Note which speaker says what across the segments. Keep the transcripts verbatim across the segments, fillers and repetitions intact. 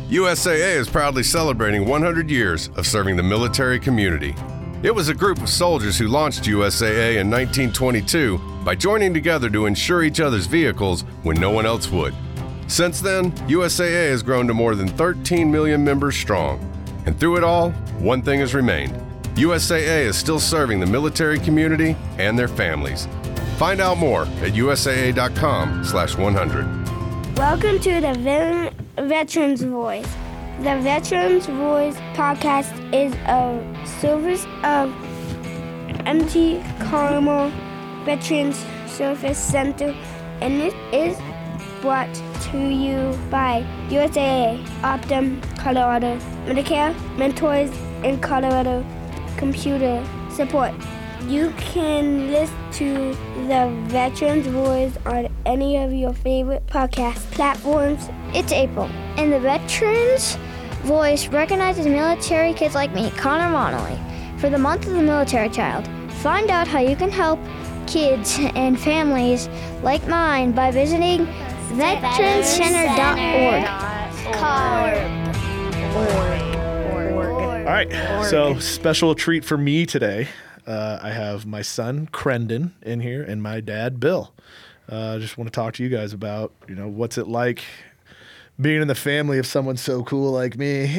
Speaker 1: U S A A is proudly celebrating one hundred years of serving the military community. It was a group of soldiers who launched U S A A in nineteen twenty-two by joining together to insure each other's vehicles when no one else would. Since then, U S A A has grown to more than thirteen million members strong. And through it all, one thing has remained. U S A A is still serving the military community and their families. Find out more at U S A A dot com slash one hundred.
Speaker 2: Welcome to the Ven- Veterans Voice. The Veterans Voice podcast is a service of M T Carmel Veterans Service Center, and it is brought to you by U S A A, Optum, Colorado, Medicare, Mentors in Colorado, Computer Support. You can listen to the Veterans Voice on any of your favorite podcast platforms.
Speaker 3: It's April, and the Veterans Voice recognizes military kids like me, Connor Monley, for the month of the military child. Find out how you can help kids and families like mine by visiting veterans center dot org.
Speaker 4: All right, so special treat for me today. Uh, I have my son, Crendon, in here, and my dad, Bill. I uh, just want to talk to you guys about, you know, what's it like being in the family of someone so cool like me.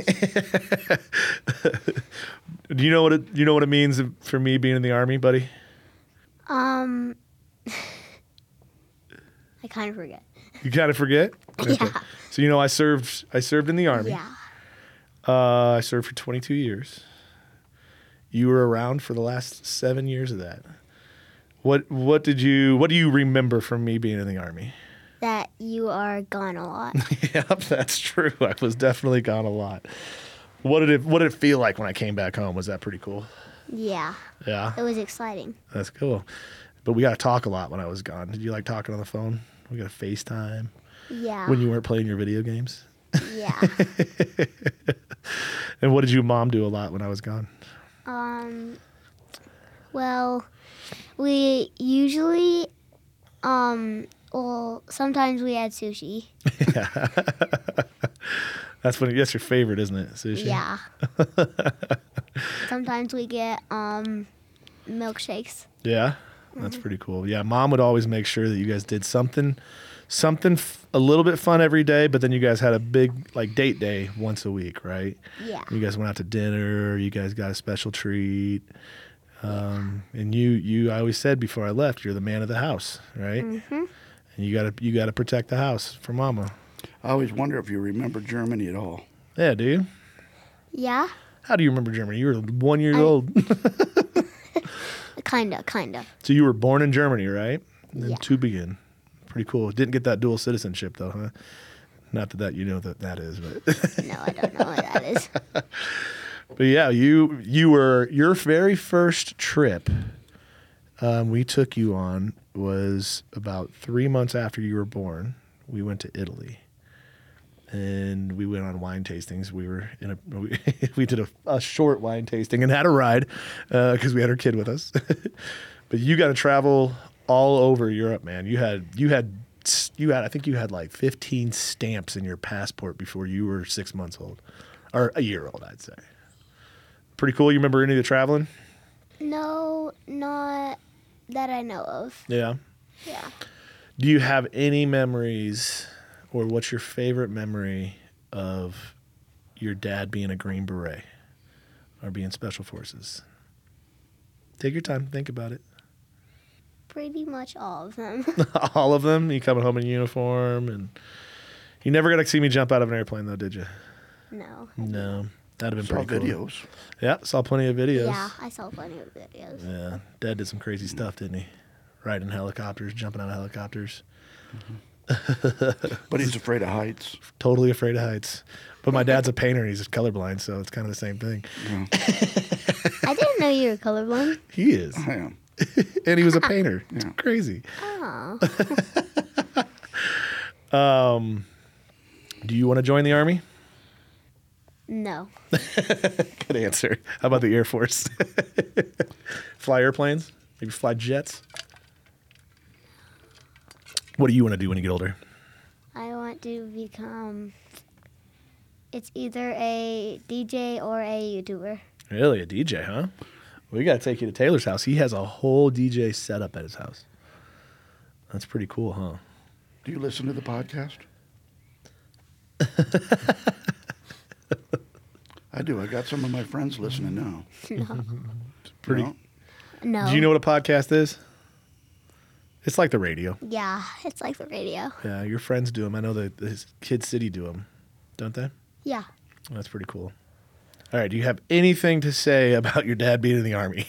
Speaker 4: Do you know what it, you know what it means for me being in the Army, buddy?
Speaker 3: Um, I kind of forget.
Speaker 4: You kind of forget?
Speaker 3: Yeah.
Speaker 4: Okay. So, you know, I served I served in the Army.
Speaker 3: Yeah.
Speaker 4: Uh, I served for twenty-two years. You were around for the last seven years of that. What what did you what do you remember from me being in the Army?
Speaker 3: That you are gone a lot.
Speaker 4: Yep, that's true. I was definitely gone a lot. What did it what did it feel like when I came back home? Was that pretty cool?
Speaker 3: Yeah.
Speaker 4: Yeah.
Speaker 3: It was exciting.
Speaker 4: That's cool. But we got to talk a lot when I was gone. Did you like talking on the phone? We got to FaceTime.
Speaker 3: Yeah.
Speaker 4: When you weren't playing your video games?
Speaker 3: Yeah.
Speaker 4: And what did your mom do a lot when I was gone?
Speaker 3: Um, well, we usually, um, well, sometimes we had sushi.
Speaker 4: That's when that's your favorite, isn't it? Sushi.
Speaker 3: Yeah. Sometimes we get um, milkshakes.
Speaker 4: Yeah, that's pretty cool. Yeah, Mom would always make sure that you guys did something, something f- a little bit fun every day, but then you guys had a big like date day once a week, right?
Speaker 3: Yeah.
Speaker 4: You guys went out to dinner. You guys got a special treat. Um, and you, you, I always said before I left, you're the man of the house, right?
Speaker 3: Mm-hmm.
Speaker 4: And you gotta, you gotta protect the house for Mama.
Speaker 5: I always wonder if you remember Germany at all.
Speaker 4: Yeah, do you?
Speaker 3: Yeah.
Speaker 4: How do you remember Germany? You were one year
Speaker 3: I-
Speaker 4: old.
Speaker 3: Kinda, kinda.
Speaker 4: So you were born in Germany, right? And then
Speaker 3: Yeah.
Speaker 4: to begin. Pretty cool. Didn't get that dual citizenship though, huh? Not that, that you know that that is, but
Speaker 3: No, I don't know what that is.
Speaker 4: but yeah, you you were your very first trip um, we took you on was about three months after you were born. We went to Italy, and we went on wine tastings. We were in a we, we did a, a short wine tasting and had a ride because uh, we had our kid with us. But you got to travel all over Europe, man. You had you had you had I think you had like fifteen stamps in your passport before you were six months old, or a year old, I'd say. Pretty cool. You remember any of the traveling?
Speaker 3: No, not that I know of.
Speaker 4: Yeah.
Speaker 3: Yeah.
Speaker 4: Do you have any memories, or what's your favorite memory of your dad being a Green Beret or being Special Forces? Take your time. Think about it.
Speaker 3: Pretty much all of them.
Speaker 4: All of them? You coming home in uniform, and you never got to see me jump out of an airplane, though, did you?
Speaker 3: No.
Speaker 4: No. That'd have been
Speaker 5: Saw
Speaker 4: pretty cool.
Speaker 5: videos.
Speaker 4: Yeah, saw plenty of videos.
Speaker 3: Yeah, I saw plenty of videos.
Speaker 4: Yeah, Dad did some crazy stuff, didn't he? Riding helicopters, jumping out of helicopters.
Speaker 5: But he's afraid of heights.
Speaker 4: Totally afraid of heights. But my dad's a painter and he's colorblind, so it's kind of the same thing.
Speaker 5: Yeah,
Speaker 3: I didn't know you were colorblind.
Speaker 4: He is.
Speaker 5: I am.
Speaker 4: And he was a painter. It's
Speaker 5: Yeah.
Speaker 4: crazy.
Speaker 3: Oh.
Speaker 4: Um, do you want to join the Army?
Speaker 3: No.
Speaker 4: Good answer. How about the Air Force? Fly airplanes? Maybe fly jets? What do you want to do when you get older?
Speaker 3: I want to become It's either a D J or a YouTuber.
Speaker 4: Really, a D J, huh? We got to take you to Taylor's house. He has a whole D J setup at his house. That's pretty cool, huh?
Speaker 5: Do you listen to the podcast? I do. I got some of my friends listening now.
Speaker 3: No.
Speaker 4: Pretty.
Speaker 5: You know?
Speaker 3: No.
Speaker 4: Do you know what a podcast is? It's like the radio.
Speaker 3: Yeah, it's like the radio.
Speaker 4: Yeah, your friends do them. I know that the Kid City do them, don't they?
Speaker 3: Yeah.
Speaker 4: That's pretty cool. All right, do you have anything to say about your dad being in the Army?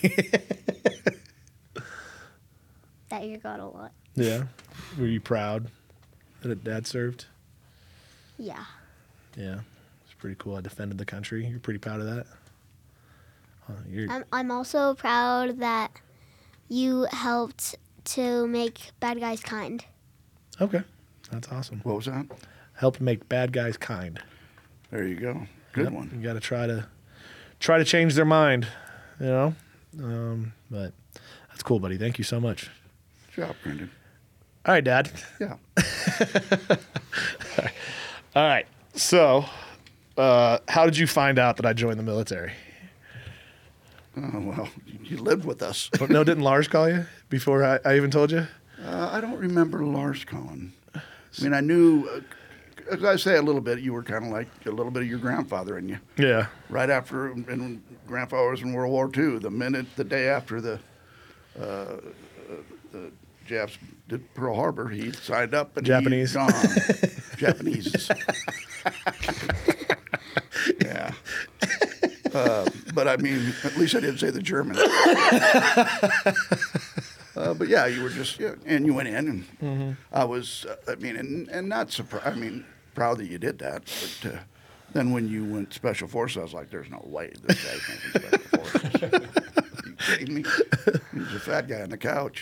Speaker 3: That you got a lot.
Speaker 4: Yeah. Were you proud that dad served?
Speaker 3: Yeah.
Speaker 4: Yeah. It's pretty cool. I defended the country. You're pretty proud of that? Huh, you're,
Speaker 3: I'm, I'm also proud that you helped to make bad guys kind.
Speaker 4: okay. That's awesome.
Speaker 5: What was that?
Speaker 4: Help make bad guys kind.
Speaker 5: There you go. Good
Speaker 4: Yep,
Speaker 5: one.
Speaker 4: You got to try to try to change their mind, you know? Um, but that's cool, buddy. Thank you so much.
Speaker 5: Good job, Brendan.
Speaker 4: All right, Dad.
Speaker 5: Yeah.
Speaker 4: All right. So, uh, how did you find out that I joined the military?
Speaker 5: Oh, well, you lived with us.
Speaker 4: Oh, no, didn't Lars call you before I, I even told you?
Speaker 5: Uh, I don't remember Lars calling. I mean, I knew, uh, as I say a little bit, you were kind of like a little bit of your grandfather in you.
Speaker 4: Yeah.
Speaker 5: Right after, and when grandfather was in World War Two, the minute, the day after the, uh, the Japs did Pearl Harbor, he signed up and
Speaker 4: Japanese.
Speaker 5: he's gone. Japanese. Yeah. Uh, but I mean, at least I didn't say the German. Uh, but yeah, you were just, yeah, and you went in, and
Speaker 4: Mm-hmm.
Speaker 5: I was, uh, I mean, and, and not surprised, I mean, proud that you did that. But uh, then when you went Special Forces, I was like, there's no way this guy's going to be Special Forces. Are you kidding me? He's a fat guy on the couch.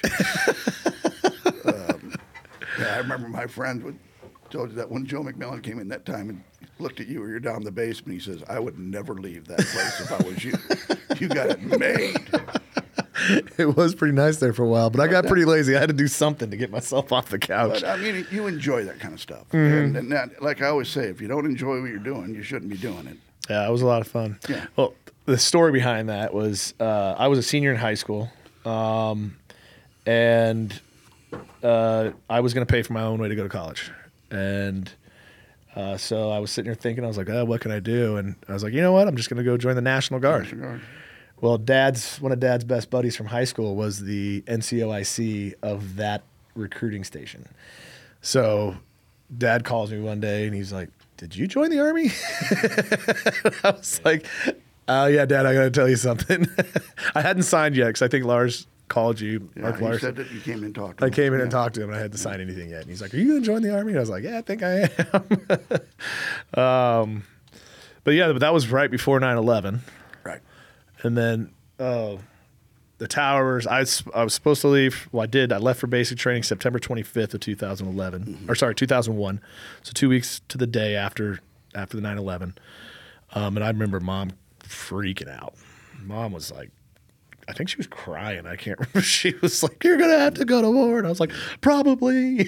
Speaker 5: um, yeah, I remember my friend would, told you that when Joe McMillan came in that time and looked at you or you're down in the basement, he says, I would never leave that place if I was you. You got it made.
Speaker 4: It was pretty nice there for a while, but I got pretty lazy. I had to do something to get myself off the couch.
Speaker 5: But I mean, you enjoy that kind of stuff.
Speaker 4: Mm-hmm.
Speaker 5: And, and that, like I always say, if you don't enjoy what you're doing, you shouldn't be doing it.
Speaker 4: Yeah, it was a lot of fun.
Speaker 5: Yeah.
Speaker 4: Well, the story behind that was uh, I was a senior in high school, um, and uh, I was going to pay for my own way to go to college. And uh, so I was sitting here thinking, I was like, oh, what can I do? And I was like, you know what? I'm just going to go join the National Guard.
Speaker 5: Cigar.
Speaker 4: Well, Dad's one of Dad's best buddies from high school was the N C O I C of that recruiting station. So Dad calls me one day and he's like, did you join the Army? I was like, oh, yeah, Dad, I got to tell you something. I hadn't signed yet because I think Lars called you.
Speaker 5: Yeah,
Speaker 4: Mark
Speaker 5: he
Speaker 4: Larson.
Speaker 5: said that you came in and talked to
Speaker 4: I
Speaker 5: him.
Speaker 4: came in
Speaker 5: Yeah.
Speaker 4: and talked to him and I hadn't signed anything yet. And he's like, are you going to join the Army? And I was like, yeah, I think I am. um, but yeah, but that was right before nine eleven.
Speaker 5: Right.
Speaker 4: And then uh, the towers, I, s- I was supposed to leave. Well, I did. I left for basic training September twenty-fifth of two thousand eleven.
Speaker 5: Mm-hmm.
Speaker 4: Or sorry, two thousand one. So two weeks to the day after after the nine eleven. Um, and I remember Mom freaking out. Mom was like, I think she was crying. I can't remember. She was like, you're going to have to go to war. And I was like, probably.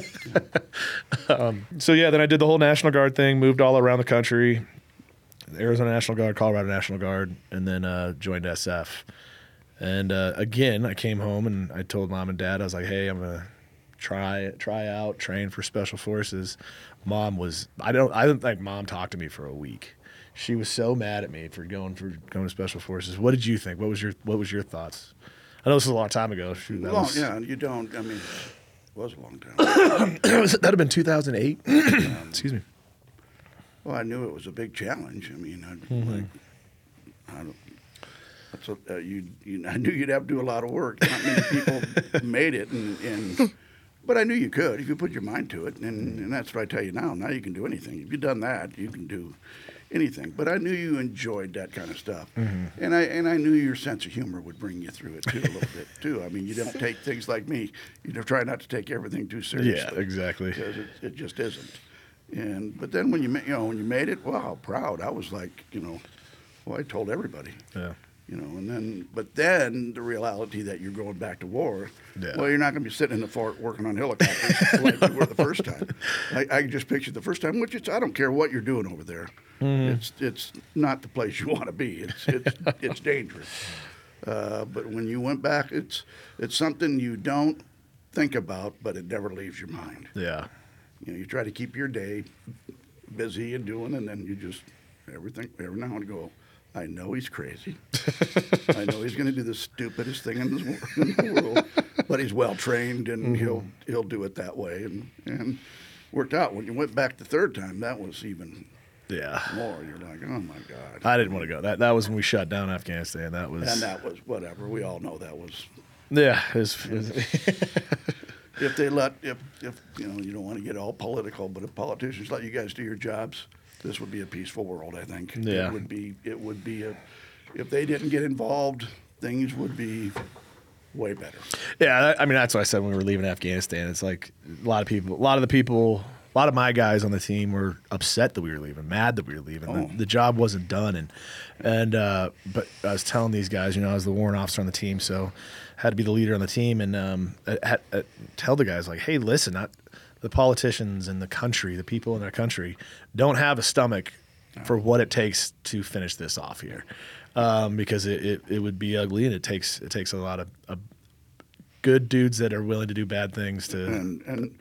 Speaker 4: um, so, yeah, then I did the whole National Guard thing, moved all around the country. Arizona National Guard, Colorado National Guard, and then uh, joined S F. And uh, again, I came home and I told Mom and Dad, I was like, hey, I'm going to try try out, train for Special Forces. Mom was, I don't, I didn't think Mom talked to me for a week. She was so mad at me for going for going to Special Forces. What did you think? What was your What was your thoughts? I know this was a long time ago. Shoot, that
Speaker 5: Long,
Speaker 4: was,
Speaker 5: yeah, you don't, I mean, it was a long time.
Speaker 4: That'd have been two thousand eight. Excuse me.
Speaker 5: Well, I knew it was a big challenge. I mean, I,
Speaker 4: Mm-hmm.
Speaker 5: like, I don't, that's a, uh, you, you, I knew you'd have to do a lot of work. Not many people made it, and, and but I knew you could if you put your mind to it. And, and that's what I tell you now. Now you can do anything. If you've done that, you can do anything. But I knew you enjoyed that kind of stuff,
Speaker 4: Mm-hmm.
Speaker 5: and I and I knew your sense of humor would bring you through it too a little bit too. I mean, you don't take things like me. You know, try not to take everything too seriously.
Speaker 4: Yeah, exactly.
Speaker 5: Because it, it just isn't. And but then when you ma- you know when you made it, wow, proud. I was like, you know, well, I told everybody.
Speaker 4: Yeah.
Speaker 5: You know, and then but then the reality that you're going back to war.
Speaker 4: Yeah.
Speaker 5: Well, you're not going to be sitting in the fort working on helicopters like you were the first time. I, I just pictured the first time, which it's I don't care what you're doing over there. It's it's not the place you want to be. It's it's it's dangerous. Uh, but when you went back, it's it's something you don't think about, but it never leaves your mind.
Speaker 4: Yeah.
Speaker 5: You know, you try to keep your day busy and doing, and then you just everything every now and then go. I know he's crazy. I know he's going to do the stupidest thing in, this, in the world, but he's well trained and mm-hmm. he'll he'll do it that way, and and worked out. When you went back the third time, that was even.
Speaker 4: Yeah.
Speaker 5: More. You're like, oh my God.
Speaker 4: I didn't want to go. That that was when we shut down Afghanistan. That was.
Speaker 5: And that was whatever. We all know that was.
Speaker 4: Yeah. It was, it was
Speaker 5: if they let, if if you know, you don't want to get all political, but if politicians let you guys do your jobs, this would be a peaceful world. I think.
Speaker 4: Yeah.
Speaker 5: It would be. It would be a. If they didn't get involved, things would be way better.
Speaker 4: Yeah. I mean, that's what I said when we were leaving Afghanistan. It's like a lot of people. A lot of the people. A lot of my guys on the team were upset that we were leaving, mad that we were leaving.
Speaker 5: Oh.
Speaker 4: The, the job wasn't done, and and uh, but I was telling these guys, you know, I was the warrant officer on the team, so I had to be the leader on the team, and um, I had, I tell the guys like, hey, listen, not, the politicians in the country, the people in their country, don't have a stomach no. for what it takes to finish this off here, um, because it, it, it would be ugly, and it takes it takes a lot of, of good dudes that are willing to do bad things to
Speaker 5: and. and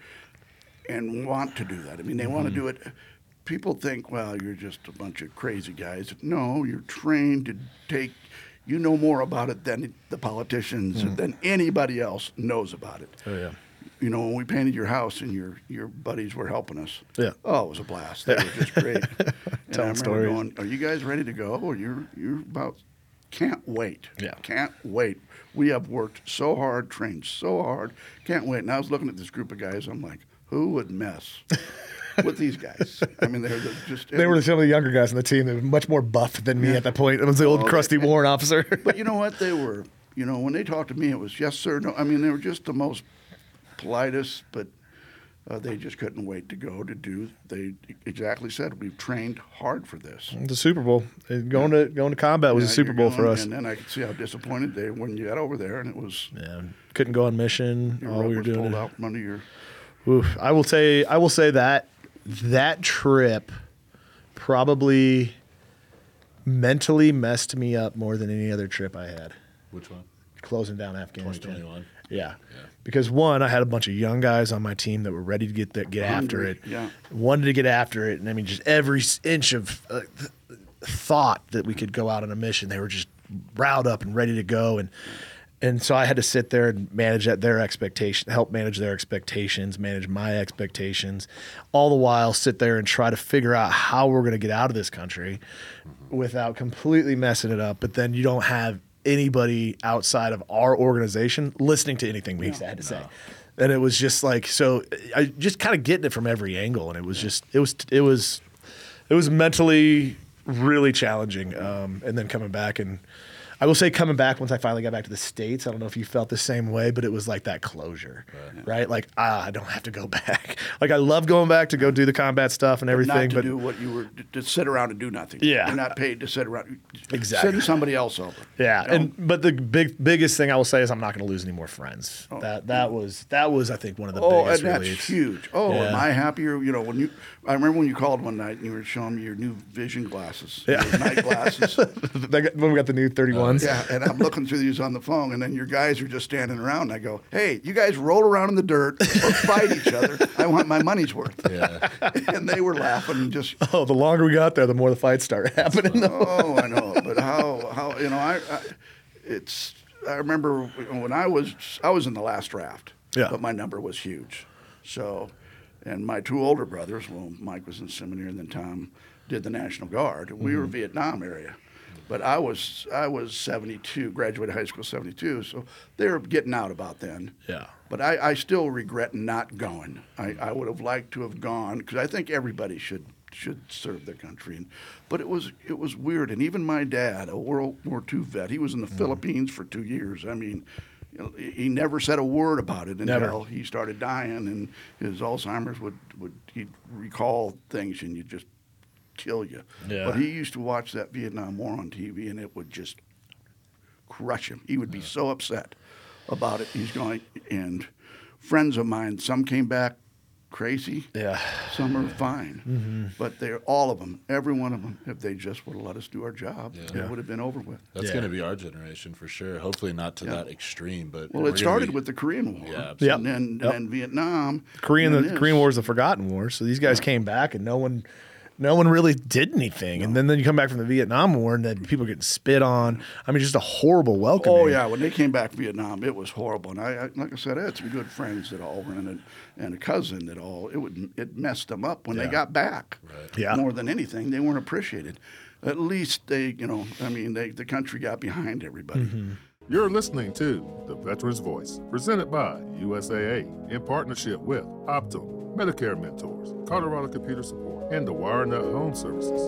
Speaker 5: And want to do that. I mean, they mm-hmm. want to do it. People think, well, you're just a bunch of crazy guys. No, you're trained to take, you know more about it than the politicians, mm-hmm. than anybody else knows about it.
Speaker 4: Oh, yeah.
Speaker 5: You know, when we painted your house and your, your buddies were helping us.
Speaker 4: Yeah.
Speaker 5: Oh, it was a blast. They were just great. And
Speaker 4: Telling
Speaker 5: I remember
Speaker 4: stories.
Speaker 5: going, are you guys ready to go? Or you're, you're about, can't wait.
Speaker 4: Yeah.
Speaker 5: Can't wait. We have worked so hard, trained so hard. Can't wait. And I was looking at this group of guys. I'm like, who would mess with these guys? I mean, they're just...
Speaker 4: They were some of the younger guys on the team. They were much more buff than me yeah. at that point. It was the old oh, crusty they, warrant officer.
Speaker 5: But you know what? They were, you know, when they talked to me, it was yes, sir, no. I mean, they were just the most politest, but uh, they just couldn't wait to go to do. They exactly said, we've trained hard for this.
Speaker 4: The Super Bowl. Going to going to combat was
Speaker 5: yeah,
Speaker 4: a Super Bowl
Speaker 5: going,
Speaker 4: for us.
Speaker 5: And then I could see how disappointed they were when you got over there, and it was...
Speaker 4: Yeah, couldn't go on mission.
Speaker 5: Your
Speaker 4: All we were
Speaker 5: was
Speaker 4: doing
Speaker 5: pulled
Speaker 4: it.
Speaker 5: out from under your...
Speaker 4: Oof, I will say I will say that that trip probably mentally messed me up more than any other trip I had.
Speaker 6: Which one?
Speaker 4: Closing down Afghanistan.
Speaker 6: twenty twenty-one.
Speaker 4: Yeah.
Speaker 6: yeah.
Speaker 4: Because one, I had a bunch of young guys on my team that were ready to get the, get after it.
Speaker 5: Yeah.
Speaker 4: Wanted to get after it, and I mean, just every inch of uh, th- thought that we could go out on a mission, they were just riled up and ready to go, and. And so I had to sit there and manage that, their expectation, help manage their expectations, manage my expectations, all the while sit there and try to figure out how we're going to get out of this country without completely messing it up. But then you don't have anybody outside of our organization listening to anything we no, had to no. say. And it was just like, so I just kind of getting it from every angle. And it was just, it was, it was, it was mentally really challenging. Um, and then coming back and, I will say coming back once I finally got back to the States, I don't know if you felt the same way, but it was like that closure, right? right? Like, ah, I don't have to go back. Like, I love going back to go do the combat stuff and everything.
Speaker 5: But not to
Speaker 4: but
Speaker 5: do what you were, to sit around and do nothing.
Speaker 4: Yeah.
Speaker 5: You're not paid to sit around.
Speaker 4: Exactly.
Speaker 5: Send somebody else over.
Speaker 4: Yeah.
Speaker 5: You know?
Speaker 4: and But the big biggest thing I will say is I'm not going to lose any more friends.
Speaker 5: Oh.
Speaker 4: That that was, that was I think, one of the
Speaker 5: oh,
Speaker 4: biggest
Speaker 5: and that's
Speaker 4: reliefs.
Speaker 5: huge. Oh,
Speaker 4: Yeah.
Speaker 5: am I happier? You know, when you, I remember when you called one night and you were showing me your new vision glasses,
Speaker 4: Yeah.
Speaker 5: your night glasses.
Speaker 4: When we got the new thirty-ones.
Speaker 5: Yeah, and I'm looking through these on the phone, and then your guys are just standing around. And I go, hey, you guys roll around in the dirt or fight each other. I want my money's worth.
Speaker 6: Yeah.
Speaker 5: And they were laughing and just.
Speaker 4: Oh, the longer we got there, the more the fights started happening.
Speaker 5: Oh, I know. But how, how you know, I, I, it's, I remember when I was, I was in the last draft.
Speaker 4: Yeah.
Speaker 5: But my number was huge. So, and my two older brothers, well, Mike was in seminary and then Tom did the National Guard. We mm-hmm. were Vietnam area. But I was I was seventy-two, graduated high school seventy-two, so they were getting out about then.
Speaker 4: Yeah.
Speaker 5: But I, I still regret not going. I, I would have liked to have gone because I think everybody should should serve their country. And, but it was it was weird. And even my dad, a World War Two vet, he was in the mm. Philippines for two years. I mean, you know, he never said a word about it until
Speaker 4: Never.
Speaker 5: he started dying, and his Alzheimer's would, would he'd recall things, and you just kill you.
Speaker 4: Yeah.
Speaker 5: But he used to watch that Vietnam War on T V, and it would just crush him. He would be so upset about it. He's going, and friends of mine, some came back crazy.
Speaker 4: Yeah.
Speaker 5: Some are fine.
Speaker 4: Mm-hmm.
Speaker 5: But they're all of them, every one of them, if they just would have let us do our job,
Speaker 6: Yeah.
Speaker 5: it would have been over with.
Speaker 6: That's
Speaker 4: Yeah.
Speaker 6: going to be our generation for sure. Hopefully not to
Speaker 5: Yeah.
Speaker 6: that extreme, but
Speaker 5: Well,
Speaker 6: we're
Speaker 5: it
Speaker 6: gonna
Speaker 5: started
Speaker 6: be-
Speaker 5: with the Korean War.
Speaker 6: Yeah,
Speaker 4: Yep.
Speaker 5: And then,
Speaker 4: Yep.
Speaker 5: then Vietnam.
Speaker 4: Korean
Speaker 5: and
Speaker 4: the
Speaker 5: this.
Speaker 4: Korean War is the forgotten war. So these guys came back and no one no one really did anything. And then, then you come back from the Vietnam War and then people getting spit on. I mean, just a horrible welcome.
Speaker 5: Oh yeah, when they came back from Vietnam, it was horrible. And I, I like I said, I had some good friends that all were in it, and a cousin that all it would it messed them up when
Speaker 4: Yeah.
Speaker 5: they got back.
Speaker 6: Right.
Speaker 4: Yeah.
Speaker 5: More than anything, they weren't appreciated. At least they, you know, I mean, they, the country got behind everybody.
Speaker 4: Mm-hmm.
Speaker 7: You're listening to The Veteran's Voice, presented by U S A A in partnership with Optum, Medicare Mentors, Colorado Computer Support, and the WireNut Home Services.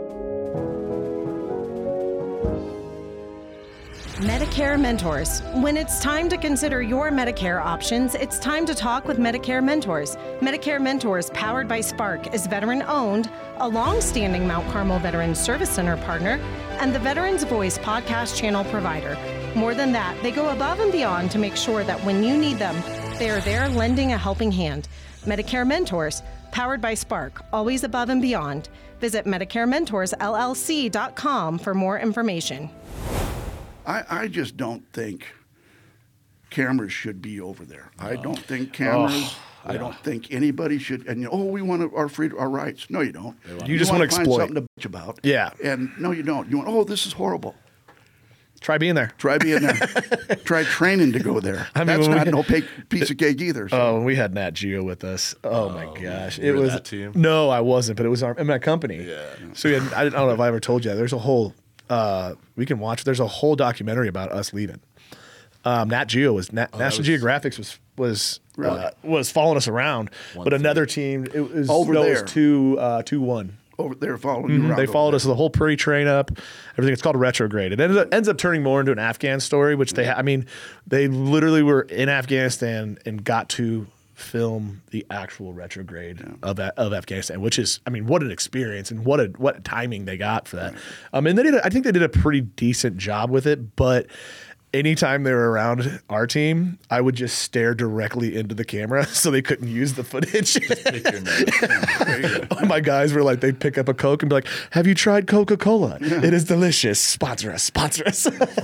Speaker 8: Medicare Mentors. When it's time to consider your Medicare options, it's time to talk with Medicare Mentors. Medicare Mentors, powered by Spark, is veteran-owned, a long-standing Mount Carmel Veterans Service Center partner, and the Veterans Voice podcast channel provider. More than that, they go above and beyond to make sure that when you need them, they are there lending a helping hand. Medicare Mentors, powered by Spark, always above and beyond. Visit Medicare Mentors L L C dot com for more information.
Speaker 5: I, I just don't think cameras should be over there. I don't think cameras.
Speaker 4: Oh,
Speaker 5: I don't think anybody should. And you know, oh, we want our freedom, our rights. No, you don't.
Speaker 4: You just
Speaker 5: wanna
Speaker 4: wanna
Speaker 5: find
Speaker 4: exploit.
Speaker 5: something to bitch about.
Speaker 4: Yeah.
Speaker 5: And no, you don't. You want. Oh, this is horrible.
Speaker 4: Try being there.
Speaker 5: Try being there. Try training to go there.
Speaker 4: I mean,
Speaker 5: That's
Speaker 4: when we
Speaker 5: not
Speaker 4: had-
Speaker 5: no pay, piece of cake either. So.
Speaker 4: Oh, when we had Nat Geo with us. Oh, my gosh.
Speaker 6: you
Speaker 4: It
Speaker 6: were
Speaker 4: was
Speaker 6: that team?
Speaker 4: No, I wasn't, but it was our in my company.
Speaker 6: Yeah.
Speaker 4: So we had, I don't know if I ever told you, there's a whole uh, we can watch there's a whole documentary about us leaving. Um, Nat Geo was Nat, National
Speaker 6: was-
Speaker 4: Geographic was was
Speaker 5: Really?
Speaker 4: uh, was following us around,
Speaker 6: One
Speaker 4: but
Speaker 6: thing.
Speaker 4: another team it was
Speaker 5: Over
Speaker 4: no, it
Speaker 5: there.
Speaker 4: was two uh, two one.
Speaker 5: Over there following you around.
Speaker 4: Mm-hmm. They
Speaker 5: over
Speaker 4: followed
Speaker 5: there.
Speaker 4: us the whole pre-train up, everything. It's called retrograde. It ends up, ends up turning more into an Afghan story, which they, ha- I mean, they literally were in Afghanistan and got to film the actual retrograde of of Afghanistan, which is, I mean, what an experience and what a what timing they got for that. Um, and they did, a, I think they did a pretty decent job with it, but. Anytime they were around our team, I would just stare directly into the camera so they couldn't use the footage.
Speaker 6: Pick your nose.
Speaker 4: All my guys were like, they'd pick up a Coke and be like, have you tried Coca-Cola? It is delicious. Sponsor us, sponsor us.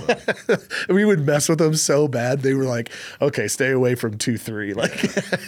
Speaker 4: We would mess with them so bad. They were like, okay, stay away from two, three. Like,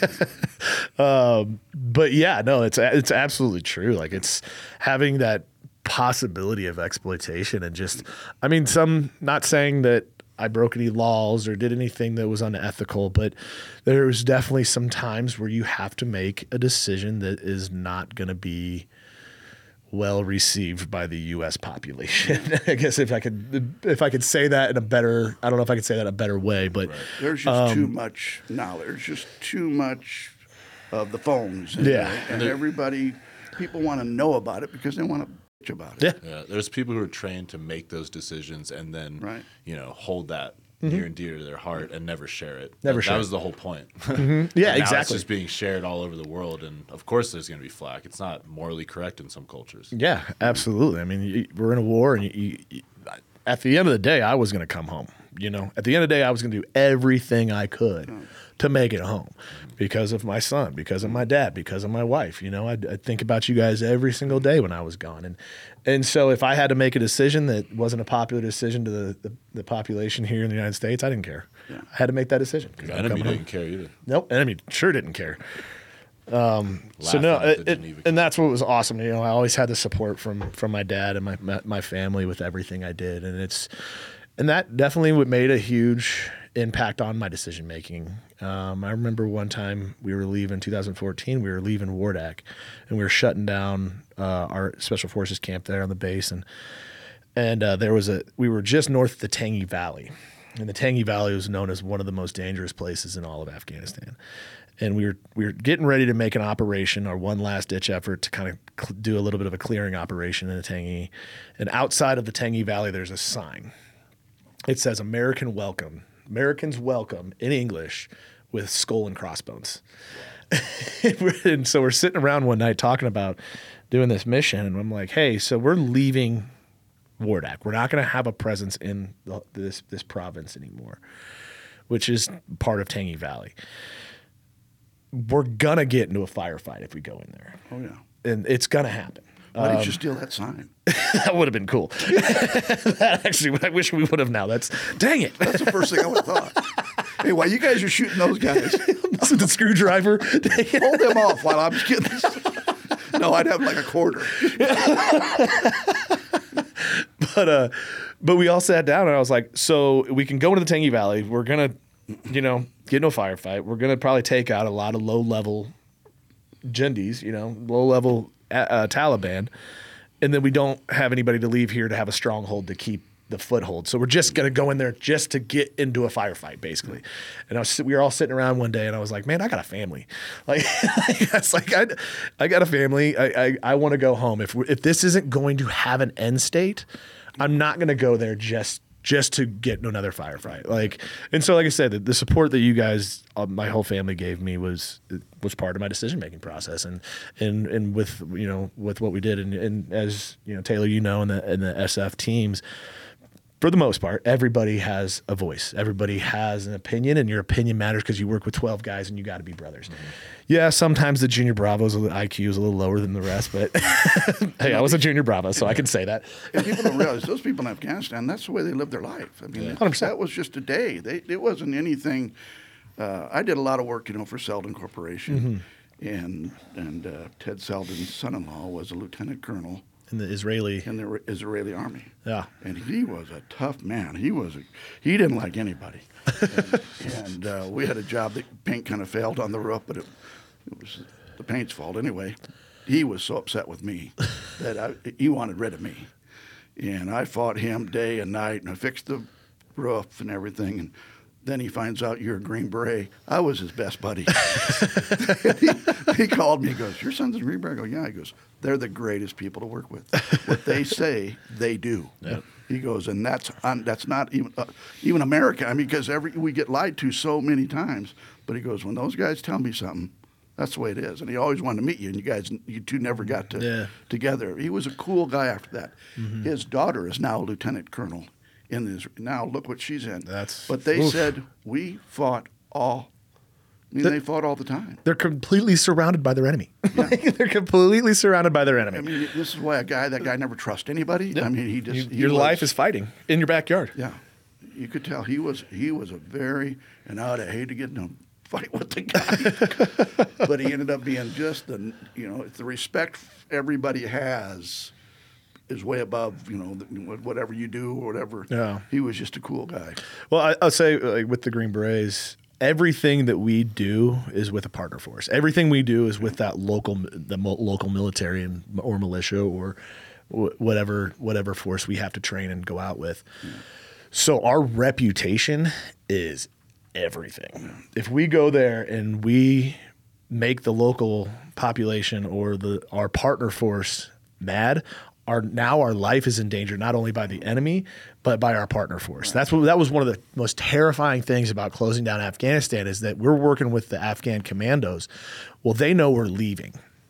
Speaker 4: um, but yeah, no, it's, it's absolutely true. Like it's having that possibility of exploitation and just, I mean, some, not saying that I broke any laws or did anything that was unethical, but there's definitely some times where you have to make a decision that is not going to be well received by the U S population. I guess if I could, if I could say that in a better, I don't know if I could say that in a better way, but
Speaker 5: There's just too much knowledge. There's just too much of the phones. And,
Speaker 4: Yeah.
Speaker 5: and everybody, people want to know about it because they want to bitch about it.
Speaker 4: yeah,
Speaker 6: Yeah, there's people who are trained to make those decisions and then,
Speaker 5: Right.
Speaker 6: you know, hold that near and dear to their heart and never share it.
Speaker 4: Never
Speaker 6: that,
Speaker 4: share
Speaker 6: That
Speaker 4: it.
Speaker 6: was the whole point.
Speaker 4: yeah,
Speaker 6: And now it's
Speaker 4: exactly.
Speaker 6: just being shared all over the world, and of course, there's going to be flack. It's not morally correct in some cultures.
Speaker 4: Yeah, absolutely. I mean, you, we're in a war, and you, you, you, at the end of the day, I was going to come home. You know, at the end of the day, I was going to do everything I could to make it home because of my son, because of my dad, because of my wife. You know, I'd, I'd think about you guys every single day when I was gone, and and so if I had to make a decision that wasn't a popular decision to the, the, the population here in the United States, I didn't care. I had to make that decision. 'cause
Speaker 6: The
Speaker 4: I'm
Speaker 6: enemy
Speaker 4: coming
Speaker 6: didn't
Speaker 4: home.
Speaker 6: care either.
Speaker 4: Nope, enemy sure didn't care. So
Speaker 6: Laughing
Speaker 4: no,
Speaker 6: at
Speaker 4: it,
Speaker 6: the
Speaker 4: it-
Speaker 6: Geneva
Speaker 4: and that's what was awesome. You know, I always had the support from from my dad and my my, my family with everything I did, and it's and that definitely would made a huge impact on my decision making. Um, I remember one time we were leaving two thousand fourteen. We were leaving Wardak, and we were shutting down uh, our special forces camp there on the base, and and uh, there was a we were just north of the Tangi Valley, and the Tangi Valley was known as one of the most dangerous places in all of Afghanistan. And we were we were getting ready to make an operation, our one last ditch effort to kind of cl- do a little bit of a clearing operation in the Tangi. And outside of the Tangi Valley, there's a sign. It says "American Welcome," Americans welcome in English, with skull and crossbones. And so we're sitting around one night talking about doing this mission, and I'm like, "Hey, so we're leaving Wardak. We're not going to have a presence in the, this this province anymore, which is part of Tangi Valley." we're gonna get into a firefight if we go in there.
Speaker 5: Oh yeah.
Speaker 4: And it's gonna happen.
Speaker 5: Why didn't
Speaker 4: Um,
Speaker 5: you steal that sign?
Speaker 4: That would have been cool. That actually, I wish we would have now. That's dang it.
Speaker 5: That's the first thing I would have thought. Hey, while you guys are shooting those guys,
Speaker 4: The screwdriver.
Speaker 5: hold them off while I'm getting this. No, I'd have like a quarter.
Speaker 4: But uh, but we all sat down and I was like, so we can go into the Tangi Valley. We're gonna, you know, get into a firefight. We're gonna probably take out a lot of low level Jindis, you know, low level uh, Taliban, and then we don't have anybody to leave here to have a stronghold to keep the foothold. So we're just gonna go in there just to get into a firefight, basically. And I was, we were all sitting around one day, and I was like, man, I got a family. Like, it's like I, I got a family. I, I, I want to go home. If we if this isn't going to have an end state, I'm not gonna go there just just to get into another firefight. Like, and so, like I said, the, the support that you guys, uh, my whole family gave me was was part of my decision making process, and and and with you know with what we did, and, and as you know, Taylor, you know, in the in the S F teams, for the most part, everybody has a voice. Everybody has an opinion, and your opinion matters because you work with twelve guys, and you got to be brothers. Mm-hmm. Yeah, sometimes the junior Bravos I Q is a little lower than the rest, but hey, I was a junior Bravo, so I can say that.
Speaker 5: And people don't realize those people in Afghanistan, that's the way they live their life. I mean,
Speaker 4: Yeah. one hundred percent.
Speaker 5: that was just a day. They, it wasn't anything. Uh, I did a lot of work, you know, for Selden Corporation,
Speaker 4: Mm-hmm.
Speaker 5: and and uh, Ted Selden's son-in-law was a lieutenant colonel
Speaker 4: In the Israeli,
Speaker 5: in the Israeli army.
Speaker 4: yeah,
Speaker 5: And he was a tough man. He was a, he didn't like anybody. and and uh, we had a job that paint kind of failed on the roof, but it, it was the paint's fault anyway. He was so upset with me that I, he wanted rid of me. And I fought him day and night, and I fixed the roof and everything. And then he finds out you're a Green Beret. I was his best buddy. he, he called me. He goes, "Your son's a Green Beret?" I go, "Yeah." He goes, "They're the greatest people to work with. What they say, they do."
Speaker 4: Yep.
Speaker 5: He goes, and that's um, that's not even uh, even America. I mean, because every we get lied to so many times. But he goes, when those guys tell me something, that's the way it is. And he always wanted to meet you, and you guys, you two never got to
Speaker 4: Yeah.
Speaker 5: together. He was a cool guy after that.
Speaker 4: Mm-hmm.
Speaker 5: His daughter is now a lieutenant colonel in this. Now look what she's in.
Speaker 4: That's-
Speaker 5: But they
Speaker 4: oof.
Speaker 5: said we fought all. I mean,
Speaker 4: The-
Speaker 5: they fought all the time.
Speaker 4: they're completely surrounded by their enemy. They're completely surrounded by their enemy.
Speaker 5: I mean, this is why a guy that guy never trust anybody. I mean, he just
Speaker 4: You-
Speaker 5: he
Speaker 4: your
Speaker 5: was-
Speaker 4: life is fighting in your backyard.
Speaker 5: Yeah, you could tell he was he was a very, and I'd have hated to get in a fight with the guy, but he ended up being just the you know the respect everybody has is way above you know the, whatever you do or whatever.
Speaker 4: Yeah.
Speaker 5: He was just a cool guy.
Speaker 4: Well, I, I'll say like, with the Green Berets, everything that we do is with a partner force. Everything we do is with that local, the mo- local military and, or militia or wh- whatever whatever force we have to train and go out with. So our reputation is everything. If we go there and we make the local population or the our partner force mad, our now our life is in danger not only by the enemy but by our partner force. That's what that was one of the most terrifying things about closing down Afghanistan is that we're working with the Afghan commandos. Well, they know we're leaving.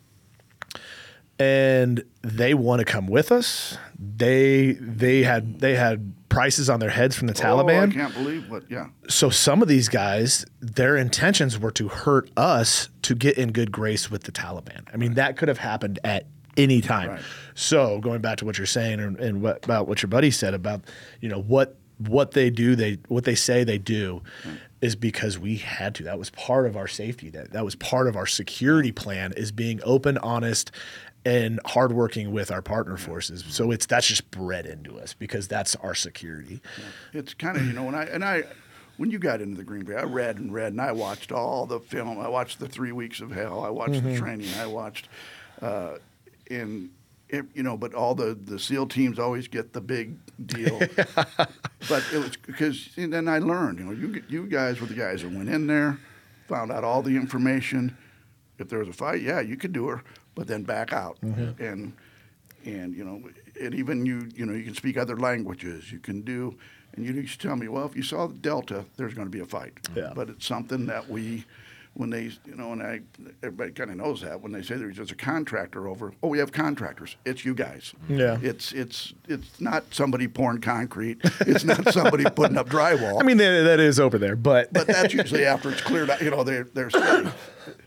Speaker 4: And they want to come with us. They they had they had prices on their heads from the Taliban.
Speaker 5: Oh, I can't believe what. Yeah.
Speaker 4: So some of these guys, their intentions were to hurt us to get in good grace with the Taliban. I mean, that could have happened at any time.
Speaker 5: Right.
Speaker 4: So going back to what you're saying and, and what, about what your buddy said about, you know, what what they do, they what they say they do is because we had to. That was part of our safety. That that was part of our security plan is being open, honest, and hardworking with our partner forces. So it's that's just bred into us because that's our security.
Speaker 5: It's kind of you know when I and I when you got into the Green Beret, I read and read and I watched all the film. I watched the Three Weeks of Hell. I watched
Speaker 4: Mm-hmm.
Speaker 5: the training. I watched, uh, in it, you know, but all the the SEAL teams always get the big deal. But it was because and then I learned. You know, you you guys were the guys that went in there, found out all the information. If there was a fight, yeah, you could do her, but then back out
Speaker 4: Mm-hmm.
Speaker 5: and. And you know, and even you, you know, you can speak other languages. You can do, and you used to tell me, well, if you saw the Delta, there's going to be a fight.
Speaker 4: Yeah.
Speaker 5: But it's something that we, when they, you know, and I, everybody kind of knows that when they say there's just a contractor over. Oh, we have contractors. It's you guys.
Speaker 4: Yeah.
Speaker 5: It's it's it's not somebody pouring concrete. It's not somebody putting up drywall.
Speaker 4: I mean, that, that is over there, but
Speaker 5: but that's usually after it's cleared out. You know, they're they're steady.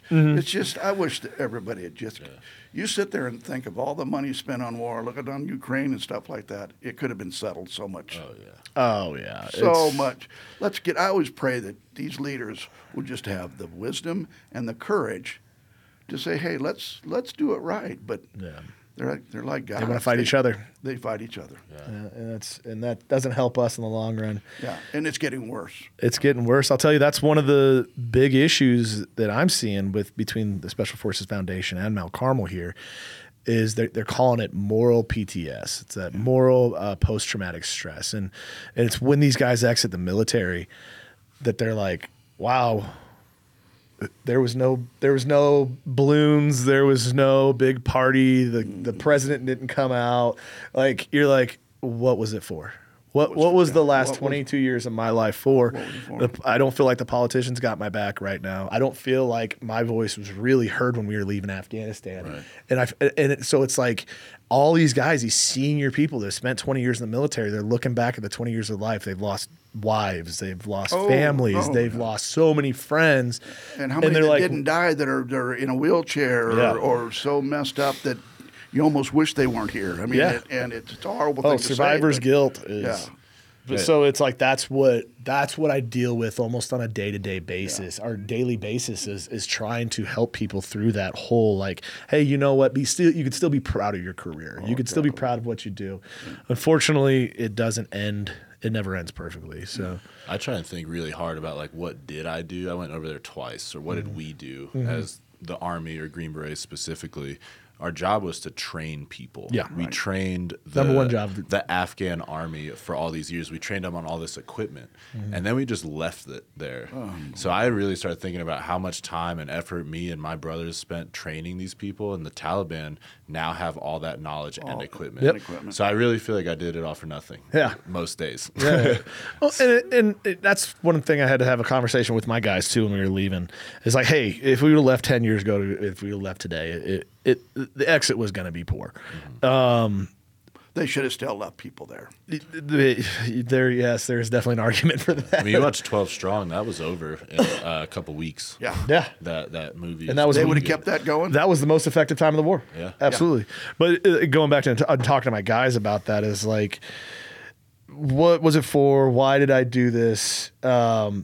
Speaker 5: Mm-hmm. It's just, I wish that everybody had just, yeah. you sit there and think of all the money spent on war, look at on Ukraine and stuff like that. It could have been settled so much.
Speaker 6: Oh, yeah.
Speaker 4: Oh, yeah.
Speaker 5: So
Speaker 4: it's...
Speaker 5: much. Let's get, I always pray that these leaders will just have the wisdom and the courage to say, hey, let's let's do it right. But
Speaker 4: yeah.
Speaker 5: they're like, they're like God.
Speaker 4: They want to fight
Speaker 5: they,
Speaker 4: each other.
Speaker 5: They fight each other.
Speaker 4: Yeah. yeah, and that's and that doesn't help us in the long run.
Speaker 5: Yeah, and it's getting worse.
Speaker 4: It's getting worse. I'll tell you, that's one of the big issues that I'm seeing with between the Special Forces Foundation and Mount Carmel here. Is they're, they're calling it moral P T S. It's that moral uh, post-traumatic stress, and and it's when these guys exit the military that they're like, wow. There was no there was no balloons, there was no big party, the the president didn't come out. Like you're like, what was it for? What what was, what was the last twenty-two years of my life for? for? The, I don't feel like the politicians got my back right now. I don't feel like my voice was really heard when we were leaving Afghanistan. Right. And I and it, so it's like all these guys, these senior people that spent twenty years in the military, they're looking back at the twenty years of life. They've lost wives, they've lost oh, families, no, they've no. lost so many friends.
Speaker 5: And how many
Speaker 4: and
Speaker 5: that
Speaker 4: like,
Speaker 5: didn't die that are they're in a wheelchair
Speaker 4: yeah.
Speaker 5: or, or so messed up that you almost wish they weren't here. I mean,
Speaker 4: yeah.
Speaker 5: it, and it's, it's a horrible
Speaker 4: oh,
Speaker 5: thing to say.
Speaker 4: Survivor's
Speaker 5: but,
Speaker 4: guilt is.
Speaker 5: Yeah.
Speaker 4: But so it's like that's what that's what I deal with almost on a day-to-day basis. Yeah. Our daily basis is is trying to help people through that whole like, hey, you know what? Be still you can still be proud of your career. Oh, you can still be proud of what you do. Yeah. Unfortunately, it doesn't end. It never ends perfectly. So
Speaker 6: I try and think really hard about like what did I do? I went over there twice, or what mm-hmm. did we do mm-hmm. as the Army or Green Berets specifically? Our job was to train people.
Speaker 4: Yeah,
Speaker 6: we
Speaker 4: right.
Speaker 6: trained the,
Speaker 4: number one job.
Speaker 6: the Afghan army for all these years. We trained them on all this equipment, mm-hmm. and then we just left it there. Oh, so I really started thinking about how much time and effort me and my brothers spent training these people, and the Taliban now have all that knowledge all and equipment.
Speaker 4: Yep.
Speaker 5: equipment.
Speaker 6: So I really feel like I did it all for nothing.
Speaker 4: Yeah,
Speaker 6: most days.
Speaker 4: Yeah. Well, and, it, and it, that's one thing I had to have a conversation with my guys too when we were leaving. It's like, hey, if we would have left ten years ago, if we would have left today, it. It, the exit was going to be poor. Mm-hmm. Um,
Speaker 5: they should have still left people there.
Speaker 4: There, yes, there's definitely an argument for that.
Speaker 6: I mean, you watched twelve Strong. That was over in uh, a couple weeks.
Speaker 5: Yeah,
Speaker 4: yeah.
Speaker 6: That that movie,
Speaker 4: and that was
Speaker 5: they would have kept that going.
Speaker 4: That was the most effective time of the war.
Speaker 6: Yeah,
Speaker 4: absolutely. Yeah. But uh, going back to t- talking to my guys about that is like, what was it for? Why did I do this? Um,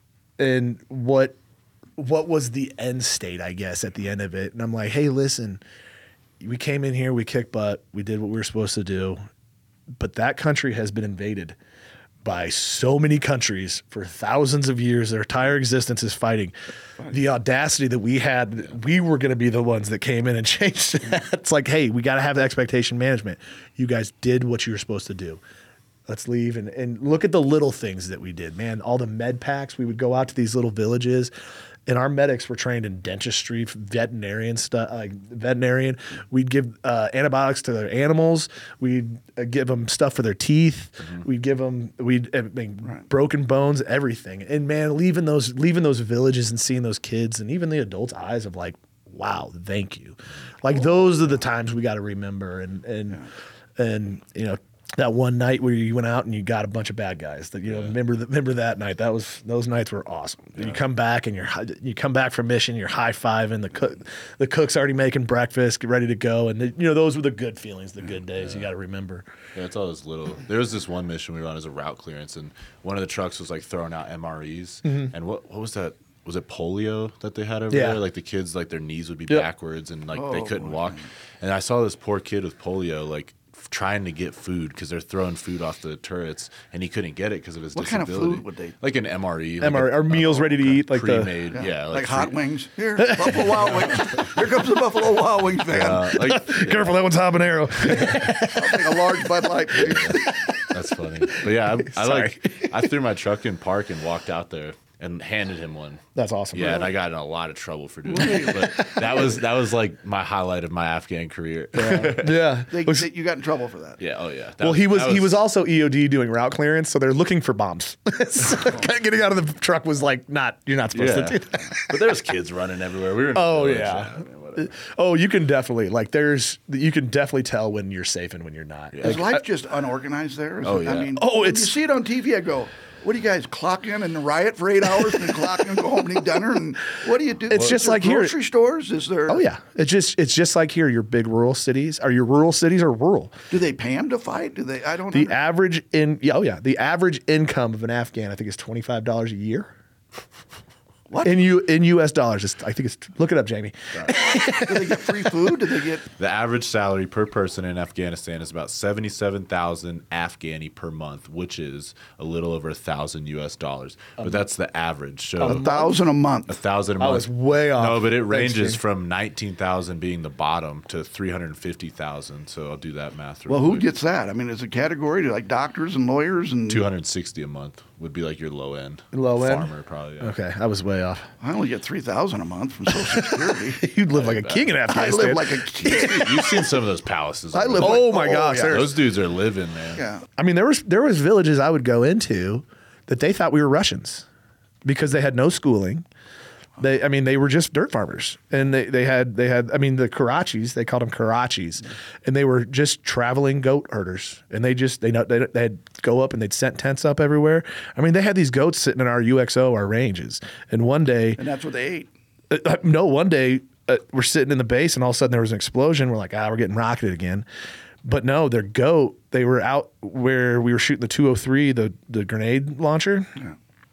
Speaker 4: and what? What was the end state, I guess, at the end of it? And I'm like, hey, listen, we came in here, we kicked butt, we did what we were supposed to do, but that country has been invaded by so many countries for thousands of years. Their entire existence is fighting. The audacity that we had, we were going to be the ones that came in and changed that. It's like, hey, we got to have the expectation management. You guys did what you were supposed to do. Let's leave and, and look at the little things that we did, man. All the med packs, we would go out to these little villages. And our medics were trained in dentistry, veterinarian stuff. Like veterinarian, we'd give uh, antibiotics to their animals. We'd uh, give them stuff for their teeth. Mm-hmm. We'd give them we'd uh, right. broken bones, everything. And man, leaving those leaving those villages and seeing those kids and even the adults' eyes of like, wow, thank you. Like oh. those are the times we got to remember. And and yeah. and you know. That one night where you went out and you got a bunch of bad guys. That you know, yeah. remember the, remember that night. That was those nights were awesome. Yeah. You come back and you're you come back from mission. You're high fiving the cook. The cook's already making breakfast, ready to go. And the, you know those were the good feelings, the good days. Yeah. You got to remember.
Speaker 6: Yeah, it's all those little. There was this one mission we were on as a route clearance, and one of the trucks was like throwing out M R Es. Mm-hmm. And what what was that? Was it polio that they had over
Speaker 4: yeah.
Speaker 6: there? Like the kids, like their knees would be
Speaker 4: yep.
Speaker 6: backwards and like
Speaker 5: oh,
Speaker 6: they couldn't
Speaker 5: boy.
Speaker 6: walk. And I saw this poor kid with polio, like. Trying to get food because they're throwing food off the turrets, and he couldn't get it because of his
Speaker 5: what
Speaker 6: disability.
Speaker 5: What kind of food would they?
Speaker 6: Like an M R E.
Speaker 4: M R E,
Speaker 6: like
Speaker 4: are meals
Speaker 6: uh,
Speaker 4: ready to eat? Like
Speaker 6: pre-made,
Speaker 5: the,
Speaker 6: yeah,
Speaker 5: yeah,
Speaker 6: like,
Speaker 5: like hot
Speaker 6: free,
Speaker 5: wings. Here, Buffalo Wild Wings. Here comes the Buffalo Wild Wings van.
Speaker 6: Uh, like, yeah.
Speaker 4: Careful, that one's habanero.
Speaker 5: I'll take a large Bud Light, please.
Speaker 6: That's funny, but yeah, I, I like. I threw my truck in park and walked out there. And handed him one.
Speaker 4: That's awesome.
Speaker 6: Yeah,
Speaker 4: really?
Speaker 6: And I got in a lot of trouble for doing it. But that was that was like my highlight of my Afghan career.
Speaker 4: Yeah, yeah.
Speaker 5: They, they, you got in trouble for that.
Speaker 6: Yeah. Oh yeah. That
Speaker 4: well,
Speaker 6: was,
Speaker 4: he was,
Speaker 6: was
Speaker 4: he was also E O D doing route clearance, so they're looking for bombs. So getting out of the truck was like not. You're not supposed
Speaker 6: yeah.
Speaker 4: to do that.
Speaker 6: But there's kids running everywhere. We were in
Speaker 4: oh
Speaker 6: village,
Speaker 4: yeah.
Speaker 6: yeah I mean,
Speaker 4: oh, you can definitely like. There's you can definitely tell when you're safe and when you're not.
Speaker 6: Yeah.
Speaker 5: Is
Speaker 4: like,
Speaker 5: life just unorganized there? Is
Speaker 6: oh
Speaker 5: it,
Speaker 6: yeah.
Speaker 5: I mean,
Speaker 4: oh, it's
Speaker 5: you see it on T V. I go. What do you guys clock in and riot for eight hours and then clock in and go home and eat dinner? And what do you do?
Speaker 4: It's
Speaker 5: Is
Speaker 4: just
Speaker 5: there
Speaker 4: like here.
Speaker 5: grocery stores. Is there?
Speaker 4: Oh yeah, it's just it's just like here. Your big rural cities are your rural cities are rural.
Speaker 5: Do they pay them to fight? Do they? I don't.
Speaker 4: The
Speaker 5: under-
Speaker 4: average in yeah, oh yeah, the average income of an Afghan I think is twenty five dollars a year.
Speaker 5: What?
Speaker 4: In you in U S dollars? It's, I think it's look it up, Jamie.
Speaker 5: Do they get free food? Do they get?
Speaker 6: The average salary per person in Afghanistan is about seventy-seven thousand Afghani per month, which is a little over a thousand U S dollars. But that's the average. So
Speaker 5: A thousand a month.
Speaker 6: a thousand a
Speaker 4: I
Speaker 6: month.
Speaker 4: was way off.
Speaker 6: No, but it
Speaker 4: Thanks,
Speaker 6: ranges
Speaker 4: Jamie.
Speaker 6: from nineteen thousand being the bottom to three hundred fifty thousand. So I'll do that math. real
Speaker 5: Well, who
Speaker 6: quick.
Speaker 5: gets that? I mean, is it category to like doctors and lawyers and?
Speaker 6: two hundred sixty a month would be like your low end.
Speaker 4: Low end?
Speaker 6: Farmer probably. Yeah.
Speaker 4: Okay, I was way off.
Speaker 5: I only get three thousand a month from Social Security.
Speaker 4: You'd live like a king in
Speaker 5: I
Speaker 4: Afghanistan.
Speaker 5: live like a kid.
Speaker 6: You've seen some of those palaces.
Speaker 5: I
Speaker 6: over
Speaker 5: live
Speaker 6: there.
Speaker 4: Oh
Speaker 5: like-
Speaker 4: my gosh,
Speaker 5: yeah.
Speaker 4: there's-
Speaker 6: Those dudes are living, man.
Speaker 5: Yeah.
Speaker 4: I mean, there was there was villages I would go into that they thought we were Russians because they had no schooling. They, I mean, they were just dirt farmers, and they, they had they had. I mean, the Karachis, they called them Karachis, and they were just traveling goat herders, and they just they know they they'd go up and they'd set tents up everywhere. I mean, they had these goats sitting in our U X O, our ranges, and one day,
Speaker 5: And that's what they ate.
Speaker 4: uh, no, one day uh, we're sitting in the base, and all of a sudden there was an explosion. We're like, ah, we're getting rocketed again. But no, their goat, they were out where we were shooting the two oh three, the, the grenade launcher.
Speaker 5: Yeah.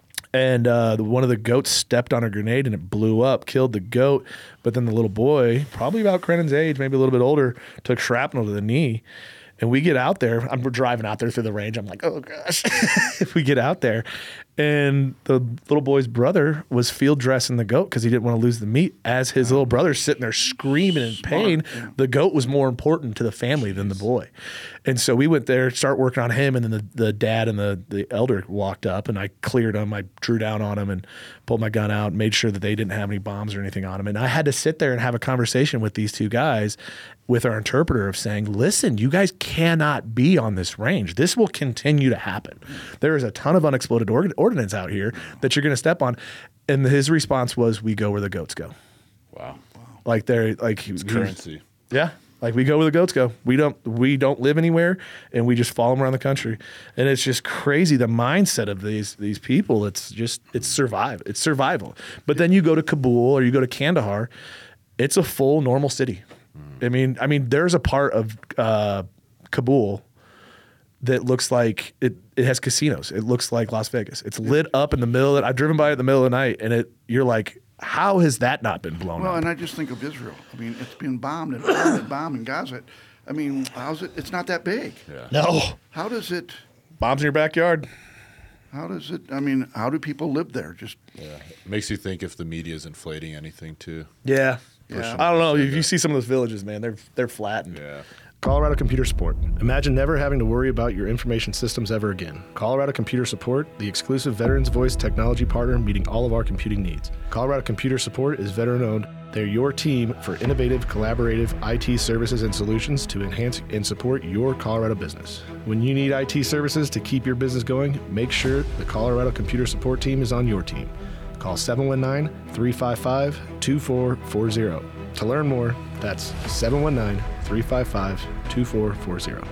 Speaker 4: And uh, the, one of the goats stepped on a grenade and it blew up, killed the goat. But then the little boy, probably about Crennan's age, maybe a little bit older, took shrapnel to the knee. And we get out there. I'm we're driving out there through the range. I'm like, oh gosh. If we get out there, and the little boy's brother was field dressing the goat because he didn't want to lose the meat. As his little brother's sitting there screaming in pain, the goat was more important to the family than the boy. And so we went there, start working on him, and then the, the dad and the, the elder walked up, and I cleared him. I drew down on him and pulled my gun out and made sure that they didn't have any bombs or anything on him. And I had to sit there and have a conversation with these two guys with our interpreter of saying, listen, you guys cannot be on this range. This will continue to happen. There is a ton of unexploded or- ordnance out here that you're going to step on. And his response was, we go where the goats go.
Speaker 6: Wow.
Speaker 4: Like they're like
Speaker 6: It's currency.
Speaker 4: yeah. Like we go where the goats go. We don't we don't live anywhere, and we just follow them around the country. And it's just crazy the mindset of these these people. It's just it's survive. It's survival. But then you go to Kabul or you go to Kandahar, it's a full normal city. I mean, I mean, there's a part of uh, Kabul that looks like it. It has casinos. It looks like Las Vegas. It's lit up in the middle of it. I've driven by it in the middle of the night, and it. You're like, how has that not been blown
Speaker 5: Well,
Speaker 4: up?
Speaker 5: and I just think of Israel. I mean, it's been bombed and bombed and bombed in Gaza. I mean, how's it? It's not that big.
Speaker 6: Yeah.
Speaker 4: No,
Speaker 5: How does it?
Speaker 4: bombs in your backyard.
Speaker 5: How does it? I mean, how do people live there? Just
Speaker 6: Yeah. It makes you think if the media is inflating anything too.
Speaker 4: Yeah.
Speaker 5: Yeah.
Speaker 4: I don't know. If you see some of those villages, man, they're they're flattened.
Speaker 6: Yeah.
Speaker 4: Colorado Computer Support. Imagine never having to worry about your information systems ever again. Colorado Computer Support, the exclusive Veterans Voice technology partner meeting all of our computing needs. Colorado Computer Support is veteran owned. They're your team for innovative, collaborative I T services and solutions to enhance and support your Colorado business. When you need I T services to keep your business going, make sure the Colorado Computer Support team is on your team. Call seven one nine, three five five, two four four zero. To learn more, that's seven one nine, three five five, two four four zero.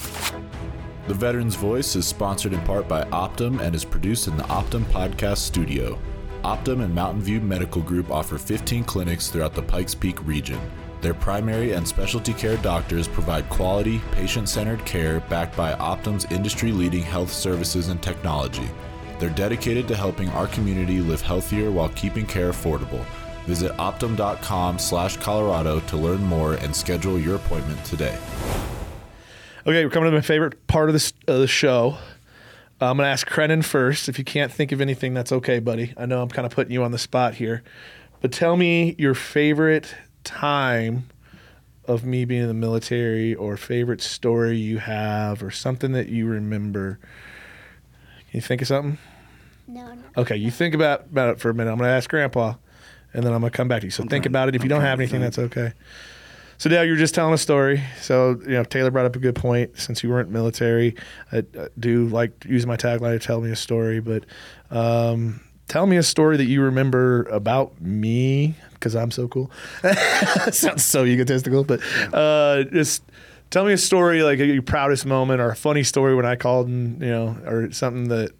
Speaker 6: The Veterans Voice is sponsored in part by Optum and is produced in the Optum Podcast Studio. Optum and Mountain View Medical Group offer fifteen clinics throughout the Pikes Peak region. Their primary and specialty care doctors provide quality, patient-centered care backed by Optum's industry-leading health services and technology. They're dedicated to helping our community live healthier while keeping care affordable. Visit optum.com slash Colorado to learn more and schedule your appointment today.
Speaker 4: Okay, we're coming to my favorite part of this of the show. Uh, I'm going to ask Crennan first. If you can't think of anything, that's okay, buddy. I know I'm kind of putting you on the spot here. But tell me your favorite time of me being in the military, or favorite story you have, or something that you remember. Can you think of something?
Speaker 2: No, no.
Speaker 4: Okay, you think about, about it for a minute. I'm going to ask Grandpa, and then I'm going to come back to you. So
Speaker 5: I'm
Speaker 4: think
Speaker 5: trying-
Speaker 4: about it. If you
Speaker 5: I'm
Speaker 4: don't
Speaker 5: trying
Speaker 4: have
Speaker 5: to
Speaker 4: anything,
Speaker 5: think.
Speaker 4: that's okay. So Dale, you were just telling a story. So, you know, Taylor brought up a good point. Since you weren't military, I, I do like using my tagline to tell me a story. But um, tell me a story that you remember about me, because I'm so cool. Sounds so egotistical, but uh, just tell me a story, like your proudest moment or a funny story when I called and, you know, or something that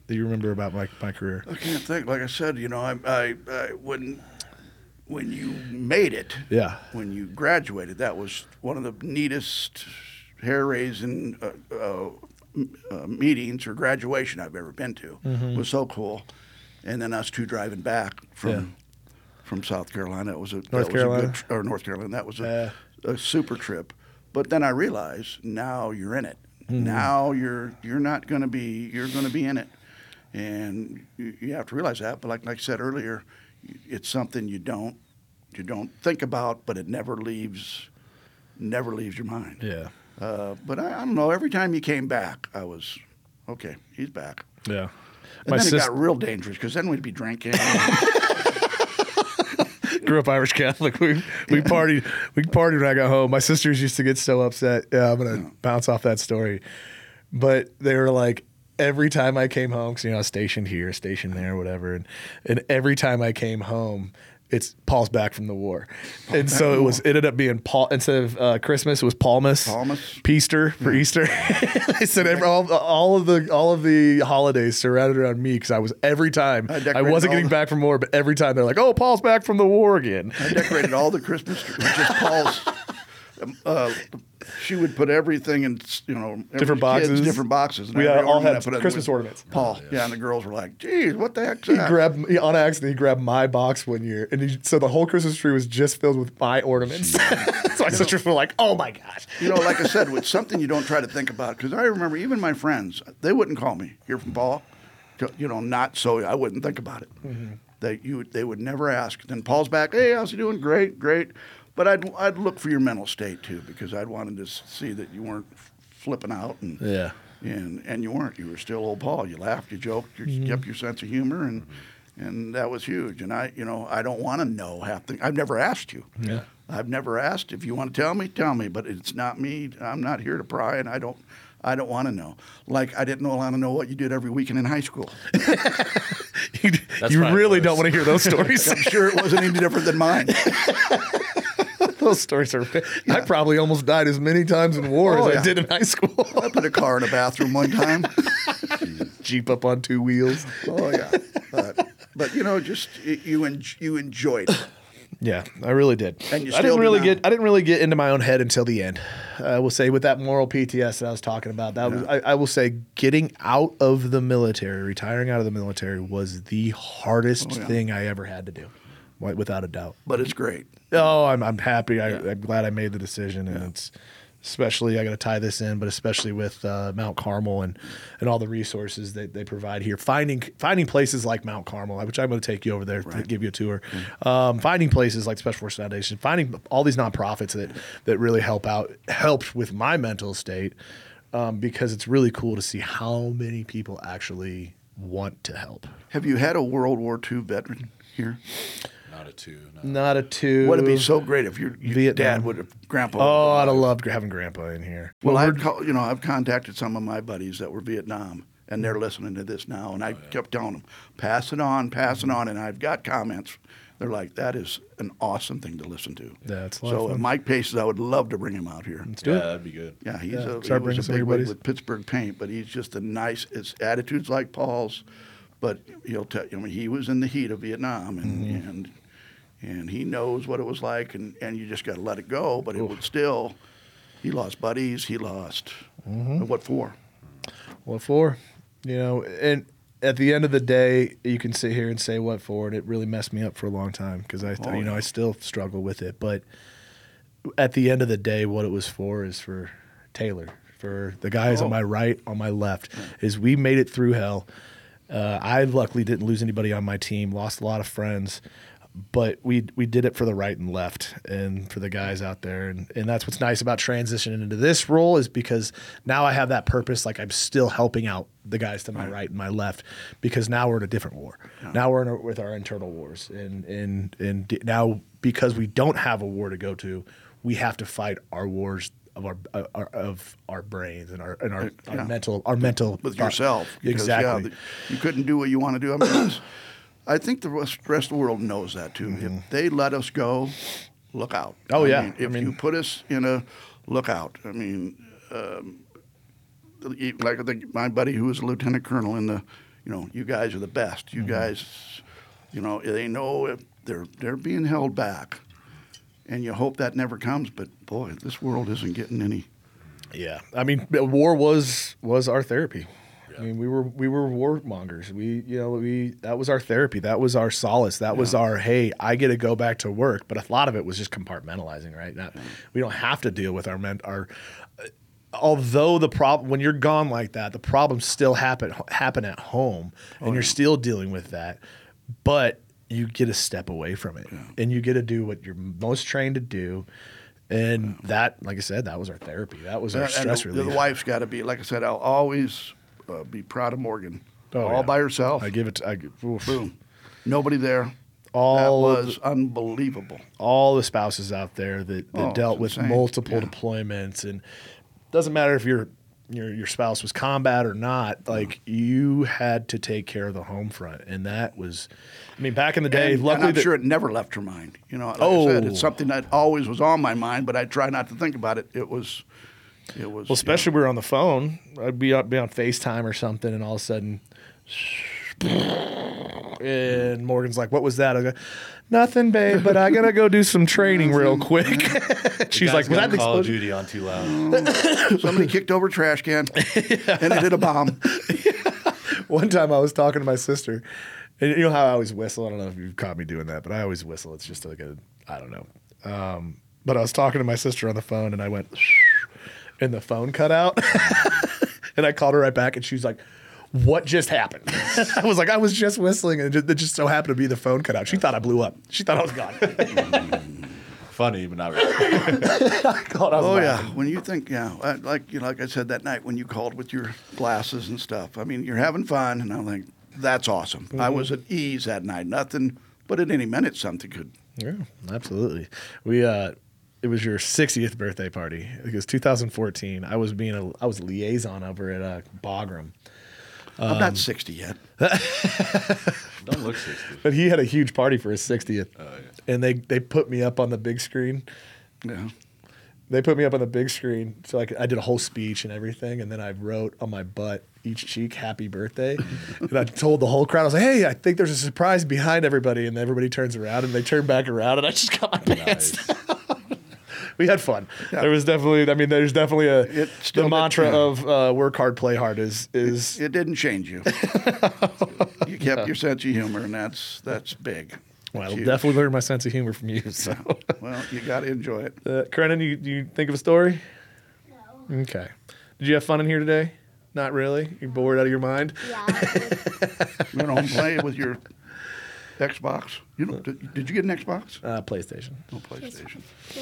Speaker 4: that you remember about my my career?
Speaker 5: I can't think. Like I said, you know, I, I, I when when you made it,
Speaker 4: Yeah.
Speaker 5: when you graduated, that was one of the neatest hair-raising uh, uh, uh, meetings or graduation I've ever been to.
Speaker 4: Mm-hmm.
Speaker 5: It was so cool. And then us two driving back from
Speaker 4: Yeah.
Speaker 5: from South Carolina. It was a
Speaker 4: North
Speaker 5: that was
Speaker 4: Carolina?
Speaker 5: a good, or North Carolina. That was a,
Speaker 4: Yeah.
Speaker 5: a super trip. But then I realized now you're in it.
Speaker 4: Mm-hmm.
Speaker 5: Now you're you're not going to be you're going to be in it, and you, you have to realize that. But like like I said earlier, it's something you don't you don't think about, but it never leaves never leaves your mind.
Speaker 4: Yeah.
Speaker 5: Uh, but I, I don't know. Every time he came back, I was okay. He's back.
Speaker 4: Yeah.
Speaker 5: And
Speaker 4: My
Speaker 5: then it
Speaker 4: sis-
Speaker 5: got real dangerous because then we'd be drinking.
Speaker 4: grew up Irish Catholic. We we partied we partied when I got home. My sisters used to get so upset. Yeah, I'm gonna bounce off that story, but they were like every time I came home, because you know I was stationed here, stationed there, whatever, and and every time I came home, it's Paul's back from the war, and so it was it ended up being Paul instead of uh, Christmas, it was Palmas,
Speaker 5: Palmas.
Speaker 4: Peaster for Easter. They said every, all, all of the all of the holidays surrounded around me because I was every time
Speaker 5: I
Speaker 4: I,
Speaker 5: decorated
Speaker 4: wasn't
Speaker 5: all
Speaker 4: getting
Speaker 5: the-
Speaker 4: back from war, but every time they're like, "Oh, Paul's back from the war again."
Speaker 5: I decorated all the Christmas trees with just Paul's. Uh, she would put everything in, you know, every
Speaker 4: Different
Speaker 5: kid's
Speaker 4: boxes.
Speaker 5: different boxes. And
Speaker 4: We, uh,
Speaker 5: every
Speaker 4: all
Speaker 5: ornament
Speaker 4: had
Speaker 5: I put in
Speaker 4: Christmas
Speaker 5: with
Speaker 4: ornaments.
Speaker 5: Paul, yeah. and the girls were like, "Geez, what the heck's
Speaker 4: He
Speaker 5: that?"
Speaker 4: grabbed on accident. He grabbed my box one year, and he, so the whole Christmas tree was just filled with my ornaments. So my sisters were like, "Oh my gosh!"
Speaker 5: You know, like I said, it's something you don't try to think about. Because I remember even my friends, they wouldn't call me, "Hear from Paul," to- you know, not so I wouldn't think about it.
Speaker 4: Mm-hmm.
Speaker 5: They you they would never ask. Then Paul's back. "Hey, how's he doing?" "Great, great." But I'd I'd look for your mental state too, because I'd wanted to s- see that you weren't flipping out and
Speaker 4: Yeah.
Speaker 5: and and you weren't. You were still old Paul. You laughed, you joked, you
Speaker 4: Mm-hmm.
Speaker 5: kept your sense of humor, and and that was huge. And I, you know, I don't want to know half the. I've never asked you.
Speaker 4: Yeah.
Speaker 5: I've never asked. If you want to tell me, tell me. But it's not me. I'm not here to pry, and I don't. I don't want to know. Like I didn't want to know what you did every weekend in high school.
Speaker 4: You, you
Speaker 6: probably
Speaker 4: really
Speaker 6: worse.
Speaker 4: don't want to hear those stories.
Speaker 5: I'm sure it wasn't any different than mine.
Speaker 4: Those stories are. I probably almost died as many times in war
Speaker 5: Oh,
Speaker 4: as
Speaker 5: yeah.
Speaker 4: I did in high school.
Speaker 5: I put a car in a bathroom one time.
Speaker 4: Jeep up on two wheels.
Speaker 5: Oh yeah. But, but you know, just you en- you enjoyed it.
Speaker 4: Yeah, I really did.
Speaker 5: And you
Speaker 4: I
Speaker 5: still
Speaker 4: didn't
Speaker 5: do
Speaker 4: really
Speaker 5: now.
Speaker 4: get. I didn't really get into my own head until the end. I will say with that moral P T S that I was talking about, that was. I, I will say getting out of the military, retiring out of the military, was the hardest
Speaker 5: Oh, yeah.
Speaker 4: thing I ever had to do, wi- without a doubt.
Speaker 5: But it's great.
Speaker 4: Oh, I'm I'm happy. I, I'm glad I made the decision, and it's especially I got to tie this in, but especially with uh, Mount Carmel and and all the resources that they provide here. Finding finding places like Mount Carmel, which I'm going to take you over there to give you a tour. Um, finding places like Special Forces Foundation, finding all these nonprofits that that really help out, helped with my mental state, um, because it's really cool to see how many people actually want to help.
Speaker 5: Have you had a World War Two veteran here?
Speaker 6: Not a two. No.
Speaker 4: Not a two.
Speaker 5: Would it be so great if your, your
Speaker 4: Vietnam.
Speaker 5: dad would have, Grandpa?
Speaker 4: Oh,
Speaker 5: would
Speaker 4: I'd
Speaker 5: have
Speaker 4: have loved having Grandpa in here.
Speaker 5: Well, I've call, you know I've contacted some of my buddies that were Vietnam, and they're listening to this now, and I kept telling them, pass it on, pass it on, and I've got comments. They're like, that is an awesome thing to listen to.
Speaker 4: Yeah, it's a lot of
Speaker 5: so
Speaker 4: fun.
Speaker 5: at Mike Pace's, I would love to bring him out here.
Speaker 4: Let's do
Speaker 6: Yeah,
Speaker 4: it.
Speaker 6: that'd be good.
Speaker 5: Yeah, he's
Speaker 4: Yeah,
Speaker 5: a,
Speaker 4: start
Speaker 5: he
Speaker 4: bringing
Speaker 5: was a
Speaker 4: some of your
Speaker 5: big wig
Speaker 4: buddies.
Speaker 5: with Pittsburgh Paint, but he's just a nice. His attitude's like Paul's, but he'll tell you. I mean, he was in the heat of Vietnam, and
Speaker 4: Mm-hmm.
Speaker 5: and and he knows what it was like, and, and you just got to let it go. But it would still, he lost buddies, he lost.
Speaker 4: Mm-hmm.
Speaker 5: What for?
Speaker 4: What for? You know, and at the end of the day, you can sit here and say what for, and it really messed me up for a long time because I,
Speaker 5: Oh,
Speaker 4: you know,
Speaker 5: yeah.
Speaker 4: I still struggle with it. But at the end of the day, what it was for is for Taylor, for the guys
Speaker 5: Oh.
Speaker 4: on my right, on my left, is we made it through hell. Uh, I luckily didn't lose anybody on my team, lost a lot of friends, but we we did it for the right and left and for the guys out there. And, and that's what's nice about transitioning into this role is because now I have that purpose. Like I'm still helping out the guys to my right and my left because now we're in a different war. Now we're in a, with our internal wars. And, and, and d- now because we don't have a war to go to, we have to fight our wars of our, uh, our of our brains and our and our,
Speaker 5: Yeah.
Speaker 4: our mental our mental
Speaker 5: With
Speaker 4: thought.
Speaker 5: yourself. because, yeah,
Speaker 4: Exactly.
Speaker 5: the- you couldn't do what you want to do. I mean, it's- I think the rest, rest of the world knows that too. If they let us go, look out.
Speaker 4: Mm-hmm. Oh,
Speaker 5: I
Speaker 4: yeah.
Speaker 5: mean, if
Speaker 4: I mean-
Speaker 5: you put us in a lookout, I mean, um, like I think my buddy who was a lieutenant colonel in the you know, you guys are the best. You
Speaker 4: Mm-hmm.
Speaker 5: guys, you know, they know if they're they're being held back, and you hope that never comes. But boy, this world isn't getting any.
Speaker 4: Yeah, I mean, war was was our therapy. I mean, we were we were warmongers. We, you know, we that was our therapy. That was our solace. That was our, hey, I get to go back to work. But a lot of it was just compartmentalizing, right? Not, we don't have to deal with our men. Our although the problem when you're gone like that, the problems still happen happen at home, and you're still dealing with that. But you get to step away from it, and you get to do what you're most trained to do. And that, like I said, that was our therapy. That was our
Speaker 5: And
Speaker 4: stress
Speaker 5: the,
Speaker 4: relief.
Speaker 5: the wife's got to be, like I said, I'll always uh, be proud of Morgan.
Speaker 4: Oh,
Speaker 5: all
Speaker 4: yeah.
Speaker 5: by herself.
Speaker 4: I give it. To, I give, oof.
Speaker 5: Boom. Nobody there.
Speaker 4: All
Speaker 5: that
Speaker 4: of
Speaker 5: was unbelievable.
Speaker 4: all the spouses out there that, that
Speaker 5: Oh,
Speaker 4: dealt
Speaker 5: it's
Speaker 4: with
Speaker 5: insane.
Speaker 4: multiple
Speaker 5: Yeah.
Speaker 4: deployments, and doesn't matter if your your your spouse was combat or not. Like you had to take care of the home front, and that was, I mean, back in the day.
Speaker 5: And,
Speaker 4: luckily,
Speaker 5: and I'm
Speaker 4: that,
Speaker 5: sure it never left her mind. You know, like
Speaker 4: Oh.
Speaker 5: I said, it's something that always was on my mind, but I try not to think about it. It was, it was.
Speaker 4: well, especially we were on the phone. I'd be on, be on FaceTime or something, and all of a sudden, and Morgan's like, "What was that?" I go, "Nothing, babe, but I gotta go do some training real quick." She's like, "Was that the
Speaker 6: Call of
Speaker 4: explosion?"
Speaker 6: Duty on too loud.
Speaker 5: somebody kicked over a trash can, and it hit a bomb.
Speaker 4: One time I was talking to my sister, and you know how I always whistle? I don't know if you've caught me doing that, but I always whistle. It's just like a, I don't know. Um, but I was talking to my sister on the phone, and I went, and the phone cut out. And I called her right back, and she was like, "What just happened?" I was like, "I was just whistling, and it just, it just so happened to be the phone cut out." She thought I blew up. She thought I was gone.
Speaker 6: Funny, but not really.
Speaker 4: I called, I was
Speaker 5: Oh
Speaker 4: laughing.
Speaker 5: yeah, when you think, yeah, I- like you know, like I said that night when you called with your glasses and stuff. I mean, you're having fun, and I'm like, that's awesome.
Speaker 4: Mm-hmm.
Speaker 5: I was at ease that night. Nothing, but at any minute something could.
Speaker 4: Yeah, absolutely. We uh it was your sixtieth birthday party. It was two thousand fourteen. I was being a I was a liaison over at uh, Bagram.
Speaker 5: I'm
Speaker 4: Um,
Speaker 5: not sixty yet.
Speaker 6: Don't look sixty.
Speaker 4: But he had a huge party for his sixtieth.
Speaker 6: Oh, yeah.
Speaker 4: And they they put me up on the big screen.
Speaker 5: Yeah.
Speaker 4: They put me up on the big screen. So like I did a whole speech and everything, and then I wrote on my butt each cheek happy birthday. And I told the whole crowd, I was like, "Hey, I think there's a surprise behind everybody." And everybody turns around, and they turn back around, and I just got my pants
Speaker 6: Nice.
Speaker 4: down. We had fun. There was definitely, I mean, there's definitely a
Speaker 5: It still
Speaker 4: the
Speaker 5: did-
Speaker 4: mantra
Speaker 5: yeah.
Speaker 4: of uh, work hard, play hard is is
Speaker 5: It didn't change you. You kept your sense of humor, and that's that's big.
Speaker 4: well,
Speaker 5: That's
Speaker 4: I
Speaker 5: huge.
Speaker 4: definitely learned my sense of humor from you. So,
Speaker 5: Well, you got to enjoy it.
Speaker 4: uh, Kerenan, you you think of a story? No. Okay. Did you have fun in here today? Not really. You bored out of your mind?
Speaker 3: Yeah.
Speaker 5: You went home playing with your Xbox. You know, did, did you get an Xbox?
Speaker 4: Uh, PlayStation.
Speaker 5: No PlayStation.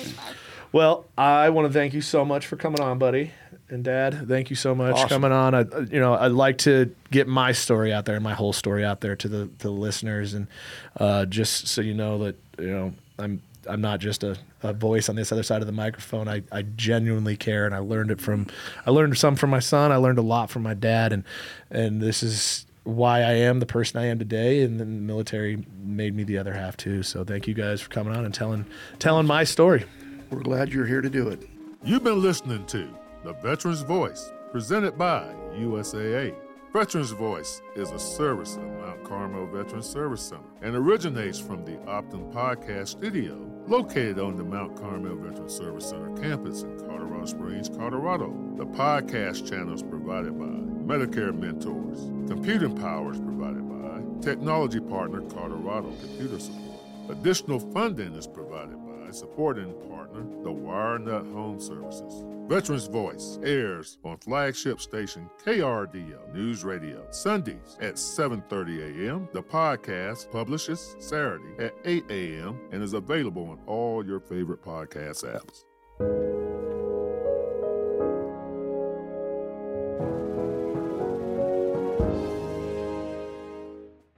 Speaker 4: Well, I want to thank you so much for coming on, buddy. And Dad, thank you so much for
Speaker 5: Awesome.
Speaker 4: coming on. I, you know, I'd like to get my story out there, my whole story out there to the to the listeners, and uh, just so you know that you know I'm I'm not just a, a voice on this other side of the microphone. I, I genuinely care, and I learned it from I learned some from my son. I learned a lot from my dad, and and this is why I am the person I am today. And then the military made me the other half too. So thank you guys for coming on and telling telling my story.
Speaker 5: We're glad you're here to do it.
Speaker 7: You've been listening to The Veteran's Voice, presented by U S A A. Veteran's Voice is a service of Mount Carmel Veterans Service Center and originates from the Optum Podcast Studio, located on the Mount Carmel Veterans Service Center campus in Colorado Springs, Colorado. The podcast channel is provided by Medicare Mentors. Computing power is provided by technology partner Colorado Computer Support. Additional funding is provided by supporting partner, the WireNut Home Services. Veterans Voice airs on flagship station K R D O News Radio, Sundays at seven thirty a.m. The podcast publishes Saturday at eight a.m. and is available on all your favorite podcast apps.